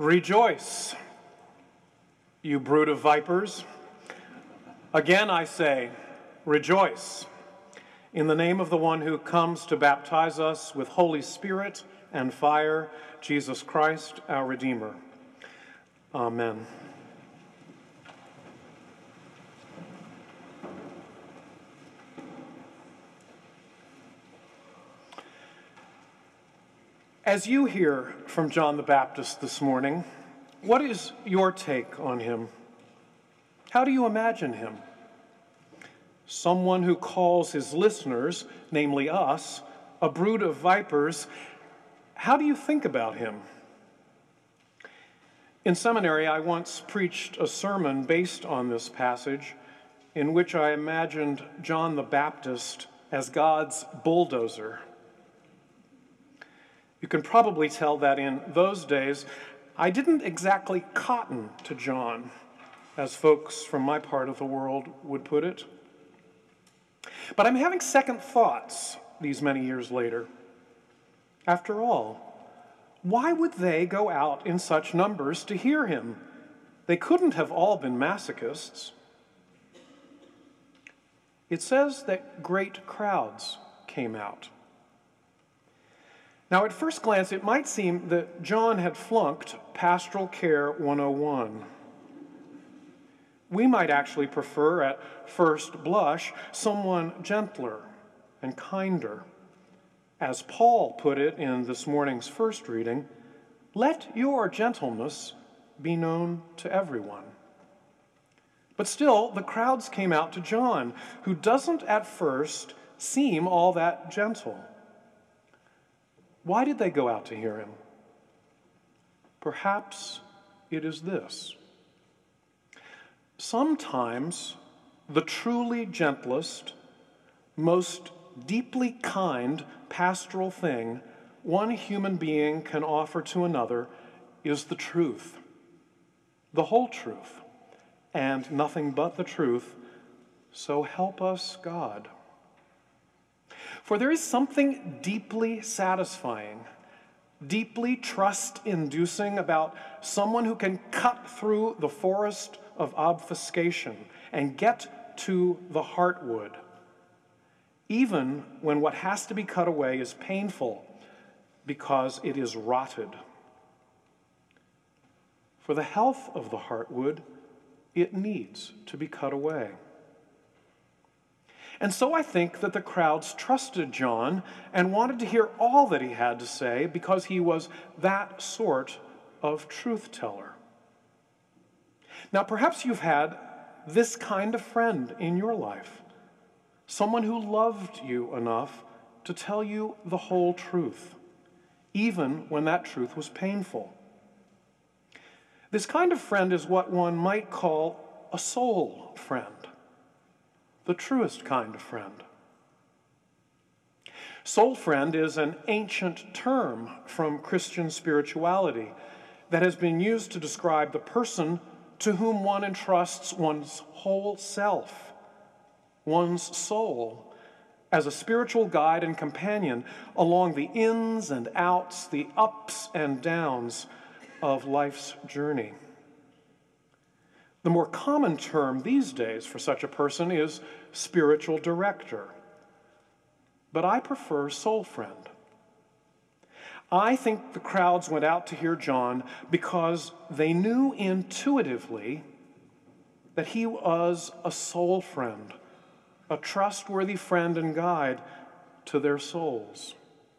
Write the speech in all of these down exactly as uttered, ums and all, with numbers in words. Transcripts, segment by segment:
Rejoice, you brood of vipers. Again I say, rejoice, in the name of the one who comes to baptize us with Holy Spirit and fire, Jesus Christ, our Redeemer. Amen. As you hear from John the Baptist this morning, what is your take on him? How do you imagine him? Someone who calls his listeners, namely us, a brood of vipers. How do you think about him? In seminary, I once preached a sermon based on this passage in which I imagined John the Baptist as God's bulldozer. You can probably tell that in those days, I didn't exactly cotton to John, as folks from my part of the world would put it. But I'm having second thoughts these many years later. After all, why would they go out in such numbers to hear him? They couldn't have all been masochists. It says that great crowds came out. Now, at first glance, it might seem that John had flunked Pastoral Care one oh one. We might actually prefer, at first blush, someone gentler and kinder. As Paul put it in this morning's first reading, let your gentleness be known to everyone. But still, the crowds came out to John, who doesn't at first seem all that gentle. Why did they go out to hear him? Perhaps it is this. Sometimes the truly gentlest, most deeply kind pastoral thing one human being can offer to another is the truth, the whole truth, and nothing but the truth, so help us God. For there is something deeply satisfying, deeply trust-inducing about someone who can cut through the forest of obfuscation and get to the heartwood, even when what has to be cut away is painful because it is rotted. For the health of the heartwood, it needs to be cut away. And so I think that the crowds trusted John and wanted to hear all that he had to say because he was that sort of truth teller. Now, perhaps you've had this kind of friend in your life, someone who loved you enough to tell you the whole truth, even when that truth was painful. This kind of friend is what one might call a soul friend. The truest kind of friend. Soul friend is an ancient term from Christian spirituality that has been used to describe the person to whom one entrusts one's whole self, one's soul, as a spiritual guide and companion along the ins and outs, the ups and downs of life's journey. The more common term these days for such a person is spiritual director, but I prefer soul friend. I think the crowds went out to hear John because they knew intuitively that he was a soul friend, a trustworthy friend and guide to their souls.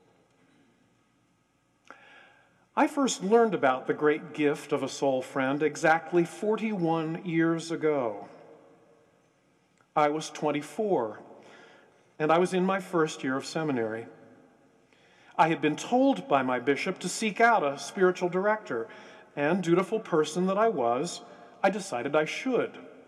I first learned about the great gift of a soul friend exactly forty-one years ago. I was twenty-four, and I was in my first year of seminary. I had been told by my bishop to seek out a spiritual director, and dutiful person that I was, I decided I should.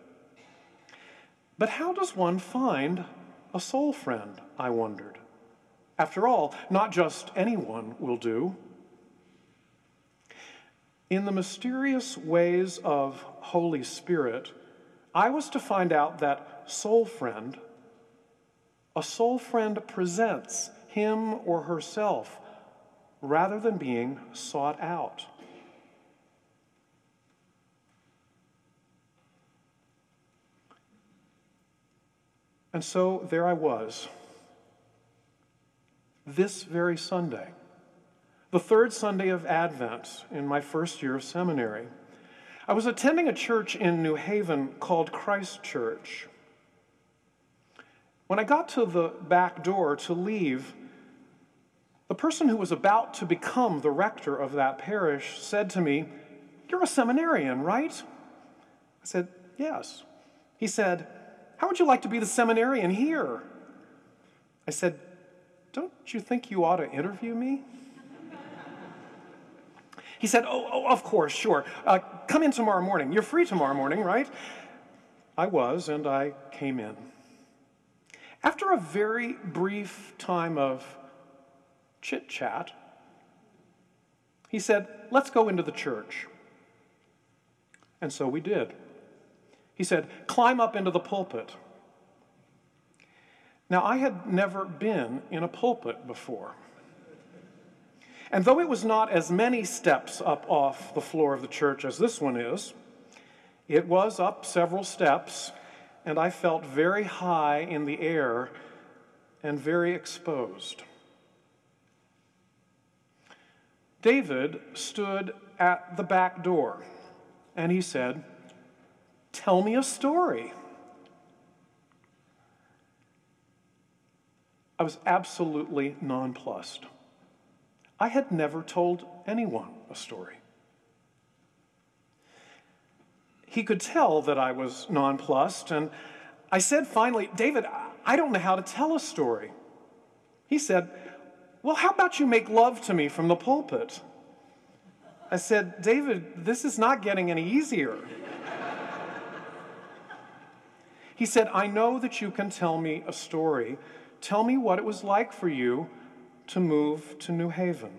But how does one find a soul friend, I wondered? After all, not just anyone will do. In the mysterious ways of Holy Spirit, I was to find out that soul friend, a soul friend presents him or herself rather than being sought out. And so there I was, this very Sunday, the third Sunday of Advent in my first year of seminary. I was attending a church in New Haven called Christ Church. When I got to the back door to leave, the person who was about to become the rector of that parish said to me, "You're a seminarian, right?" I said, "Yes." He said, "How would you like to be the seminarian here?" I said, "Don't you think you ought to interview me?" He said, oh, oh, of course, sure. Uh, come in tomorrow morning. You're free tomorrow morning, right? I was, and I came in. After a very brief time of chit-chat, he said, "Let's go into the church." And so we did. He said, "Climb up into the pulpit." Now, I had never been in a pulpit before. And though it was not as many steps up off the floor of the church as this one is, it was up several steps, and I felt very high in the air and very exposed. David stood at the back door, and he said, "Tell me a story." I was absolutely nonplussed. I had never told anyone a story. He could tell that I was nonplussed, and I said finally, "David, I don't know how to tell a story." He said, "Well, how about you make love to me from the pulpit?" I said, "David, this is not getting any easier." He said, "I know that you can tell me a story. Tell me what it was like for you to move to New Haven."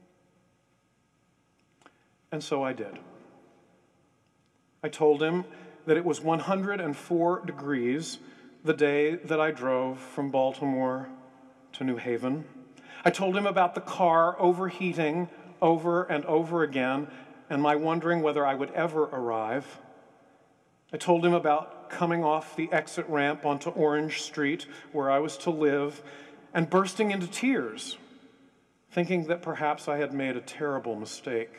And so I did. I told him that it was one hundred four degrees the day that I drove from Baltimore to New Haven. I told him about the car overheating over and over again and my wondering whether I would ever arrive. I told him about coming off the exit ramp onto Orange Street where I was to live and bursting into tears, thinking that perhaps I had made a terrible mistake.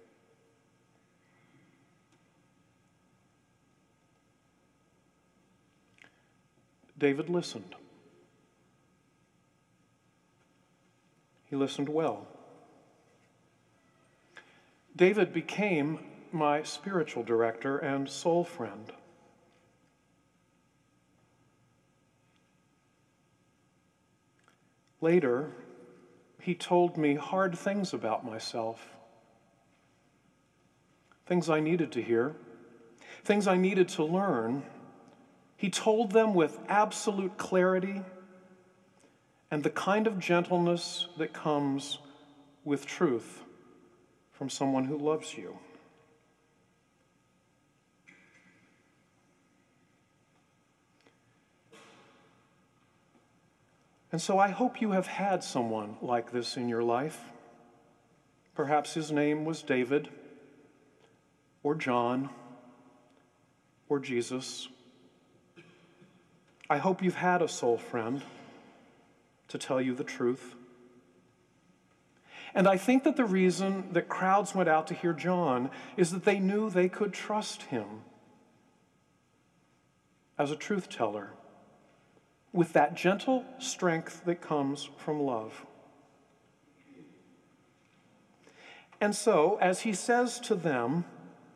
David listened. He listened well. David became my spiritual director and soul friend. Later, he told me hard things about myself, things I needed to hear, things I needed to learn. He told them with absolute clarity and the kind of gentleness that comes with truth from someone who loves you. And so I hope you have had someone like this in your life. Perhaps his name was David, or John, or Jesus. I hope you've had a soul friend to tell you the truth. And I think that the reason that crowds went out to hear John is that they knew they could trust him as a truth teller with that gentle strength that comes from love. And so, as he says to them,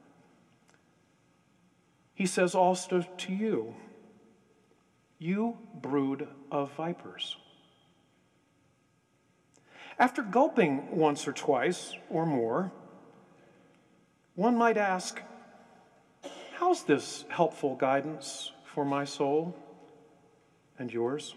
he says also to you, "You brood of vipers." After gulping once or twice or more, one might ask, how's this helpful guidance for my soul and yours?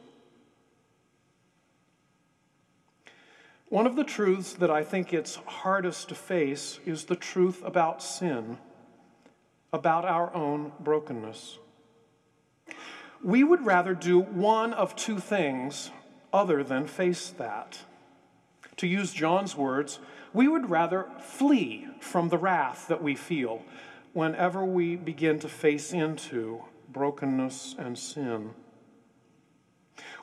One of the truths that I think it's hardest to face is the truth about sin, about our own brokenness. We would rather do one of two things other than face that. To use John's words, we would rather flee from the wrath that we feel whenever we begin to face into brokenness and sin.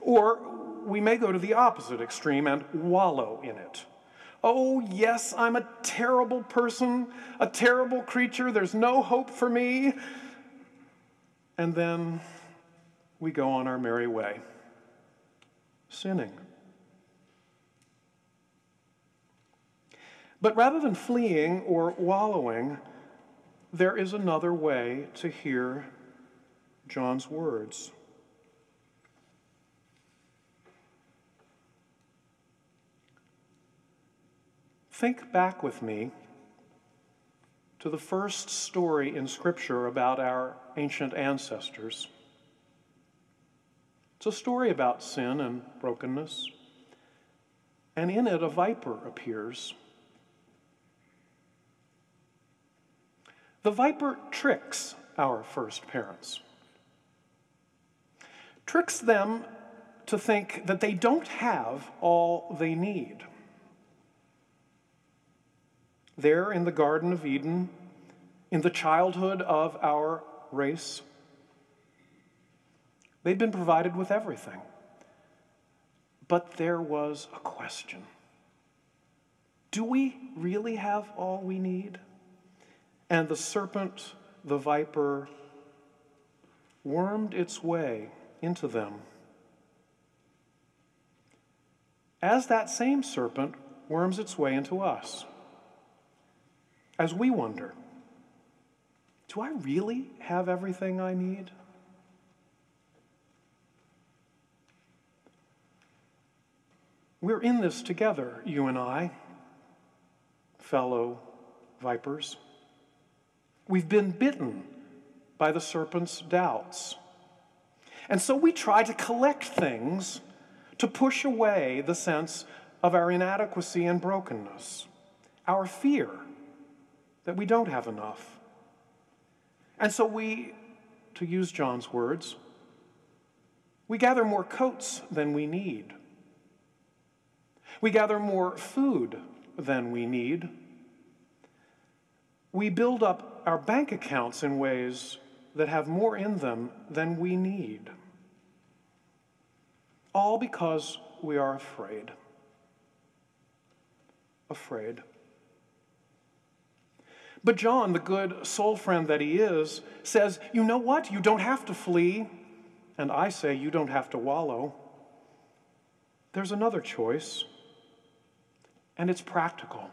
Or we may go to the opposite extreme and wallow in it. Oh, yes, I'm a terrible person, a terrible creature. There's no hope for me. And then we go on our merry way, sinning. But rather than fleeing or wallowing, there is another way to hear John's words. Think back with me to the first story in Scripture about our ancient ancestors. It's a story about sin and brokenness, and in it a viper appears. The viper tricks our first parents, tricks them to think that they don't have all they need. There in the Garden of Eden, in the childhood of our race, they'd been provided with everything. But there was a question. Do we really have all we need? And the serpent, the viper, wormed its way into them. As that same serpent worms its way into us, as we wonder, do I really have everything I need? We're in this together, you and I, fellow vipers. We've been bitten by the serpent's doubts. And so we try to collect things to push away the sense of our inadequacy and brokenness, our fear that we don't have enough. And so we, to use John's words, we gather more coats than we need. We gather more food than we need. We build up our bank accounts in ways that have more in them than we need. All because we are afraid. Afraid. But John, the good soul friend that he is, says, you know what? You don't have to flee. And I say you don't have to wallow. There's another choice, and it's practical.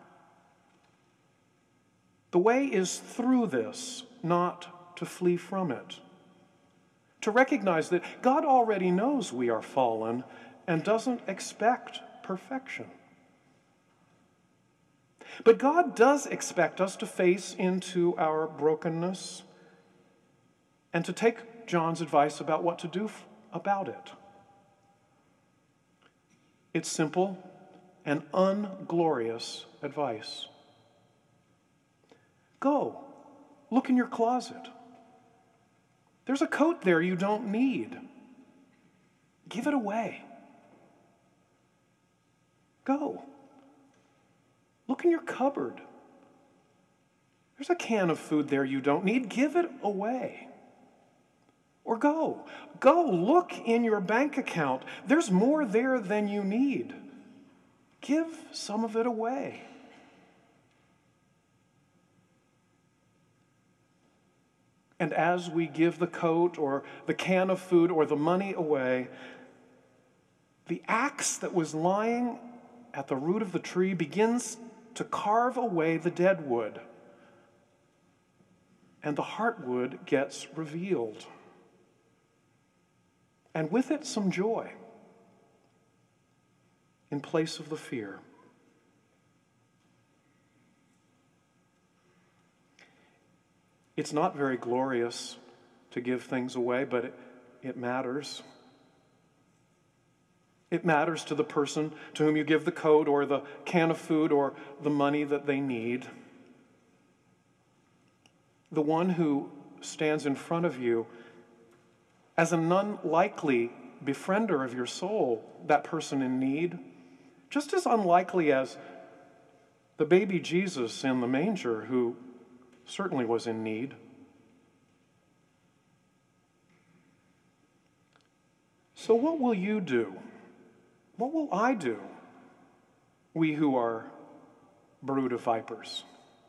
The way is through this, not to flee from it. To recognize that God already knows we are fallen and doesn't expect perfection. But God does expect us to face into our brokenness and to take John's advice about what to do about it. It's simple and unglorious advice. Go, look in your closet. There's a coat there you don't need. Give it away. Go. Look in your cupboard. There's a can of food there you don't need. Give it away. Or go. Go look in your bank account. There's more there than you need. Give some of it away. And as we give the coat or the can of food or the money away, the axe that was lying at the root of the tree begins to carve away the dead wood, and the heartwood gets revealed. And with it, some joy in place of the fear. It's not very glorious to give things away, but it, it matters. It matters to the person to whom you give the coat or the can of food or the money that they need. The one who stands in front of you as an unlikely befriender of your soul, that person in need, just as unlikely as the baby Jesus in the manger who certainly was in need. So what will you do? What will I do? We who are brood of vipers.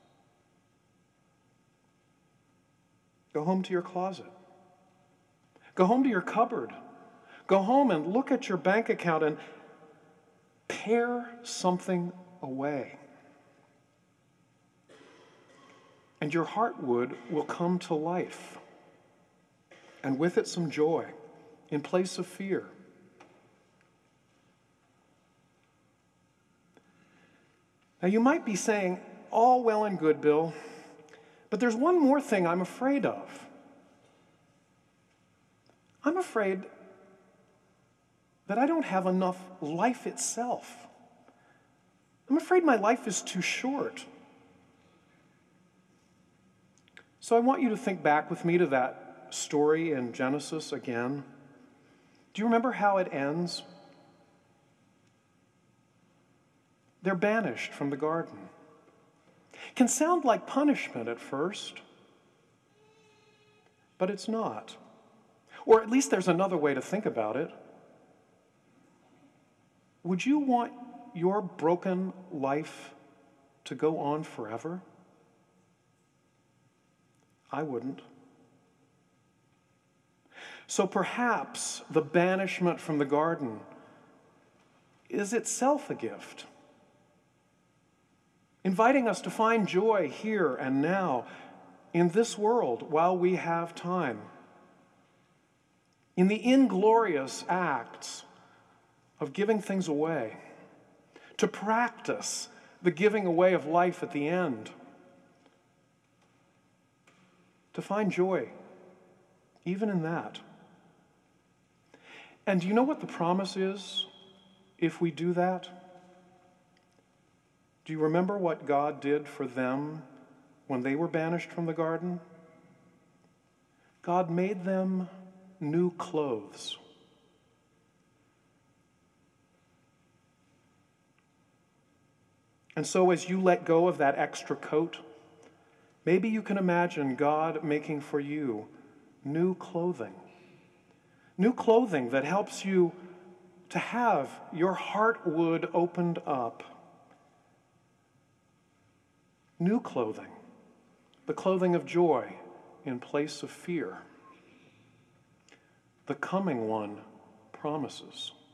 Go home to your closet. Go home to your cupboard. Go home and look at your bank account and pare something away. And your heartwood will come to life, and with it some joy in place of fear. Now you might be saying, all well and good, Bill, but there's one more thing I'm afraid of. I'm afraid that I don't have enough life itself. I'm afraid my life is too short. So I want you to think back with me to that story in Genesis again. Do you remember how it ends? They're banished from the garden. Can sound like punishment at first, but it's not. Or at least there's another way to think about it. Would you want your broken life to go on forever? I wouldn't. So perhaps the banishment from the garden is itself a gift, inviting us to find joy here and now in this world while we have time, in the inglorious acts of giving things away, to practice the giving away of life at the end, to find joy even in that. And do you know what the promise is if we do that? Do you remember what God did for them when they were banished from the garden? God made them new clothes. And so as you let go of that extra coat, maybe you can imagine God making for you new clothing. New clothing that helps you to have your heartwood opened up. New clothing, the clothing of joy in place of fear. The coming one promises.